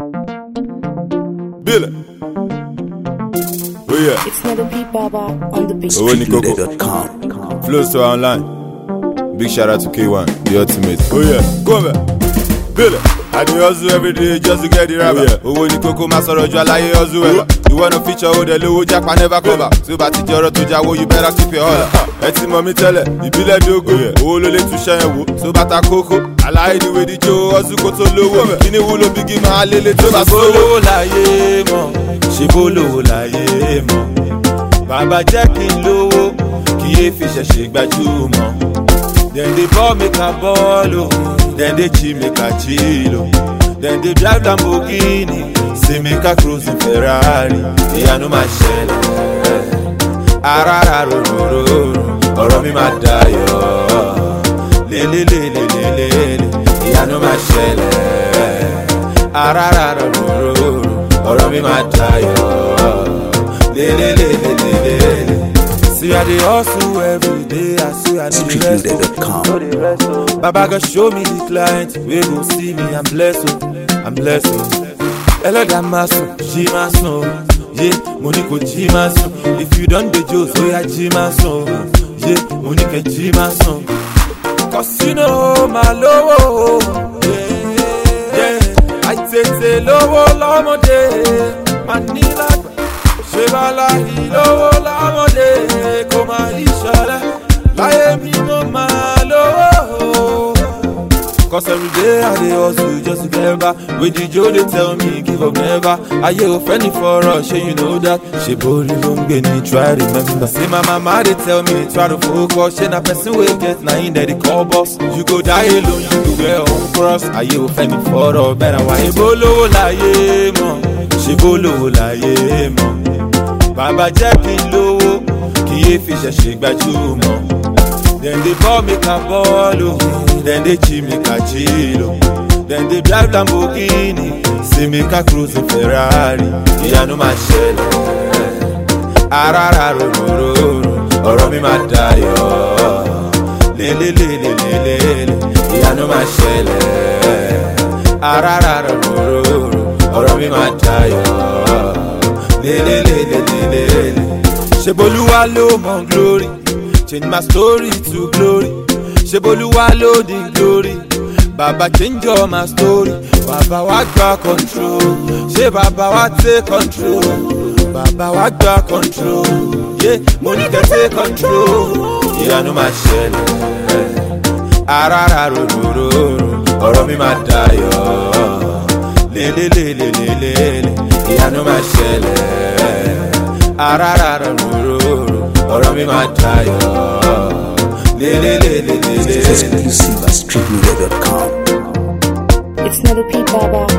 Billy. Oh yeah. It's Never P Baba on the beat. Streetloader.com. Flow Store Online. Big shout out to K1, the ultimate. Oh yeah, come on. Billy. I do hustle every day just to get the rapper. Owó ní kókó má sọ̀rọ̀ ju aláyé hustle ẹ̀. You wanna feature ó dẹ̀ lówó jápa never cover. Tí ó bá ti jẹ́ ọ̀rọ̀ tó jáwó you better keep your holler. Ẹ ti mọ̀ mí tẹ́lẹ̀, ìbílẹ̀ dógó. Owó ló lè tún ṣẹ́yìn wò, tó bá ta kókó. Aláyé ni wèdí jó hustle kó tó lówó. Kíní wúlò bígí máa lélẹ̀ tó bá sówó. Ṣé bólówó láyé mọ̀? Ṣé bólówó láyé mọ̀? Bàbá jẹ́ kí n lówó, kí yé fi ṣẹ̀ṣẹ̀ gbajúmọ̀. Then they ball make a ball, oh. Then they chill make a chill, oh. Then they drive Lamborghini, say make a cruise in Ferrari. Yeah, no my shell. Arara ro ro ro, ọ̀rọ̀ mi máa dayọ̀. Le le le le le le le, yeah, no my shell. Arara ro ro ro, ọ̀rọ̀ mi máa dayọ̀. Le le le le le le. See I dey hustle every day, I see I need Streetloader.com. Baba God show me the client, we go see me, I'm blessed, oh, I'm blessed. Oh. Eloda maso, G maso, yeah, Monico G maso. If you don't do Joe, so ya G maso, yeah, Monica G maso. Cause you know my low, yeah, I take low, low, Manila. Shebala hilo lamode koma ishala laye mi mo malo. Cause every day I dey hustle just to get back. With the Joe they tell me give up never. Aye o friendly for us, sure you know that. She body long me try remember. Say my mama they tell me try to focus. She na person wey get na in that they call boss. You go die alone, you go wear on cross. Aye o friendly for us, better why bolo laye mo. She bolo laye mo. Bàbá jẹ́ kí n lówó, kí yé fi ṣẹ̀ṣẹ̀ gbajúmọ̀. Then they ball make a ball, oh. Then they chill make a chill, oh. Then they drive Lamborghini, say make a cruise in Ferrari. Ìyá no máa ṣẹlẹ̀, arara ro ro ro, ọ̀rọ̀ mi máa dayọ̀. Le le le le le le le, ìyá no máa ṣẹlẹ̀, arara ro ro ro, ọ̀rọ̀ mi máa dayọ̀. Ṣeboluwa lo mo glory, change my story to glory. Ṣeboluwa lo the glory, Baba change all my story. Baba wa gba control, ṣe Baba wa take control. Baba wa gba control, yeah, money can take control. Yeah, no ma ṣẹlẹ̀, arara ro ro ro, ọ̀rọ̀ mi máa dayọ̀. Le le le le le le le. Yeah, no my shell. Arara ro ro ro, ọ̀rọ̀ mi máa dayọ̀. Le le le le le le. Exclusive at Streetloader.com. It's Never P Baba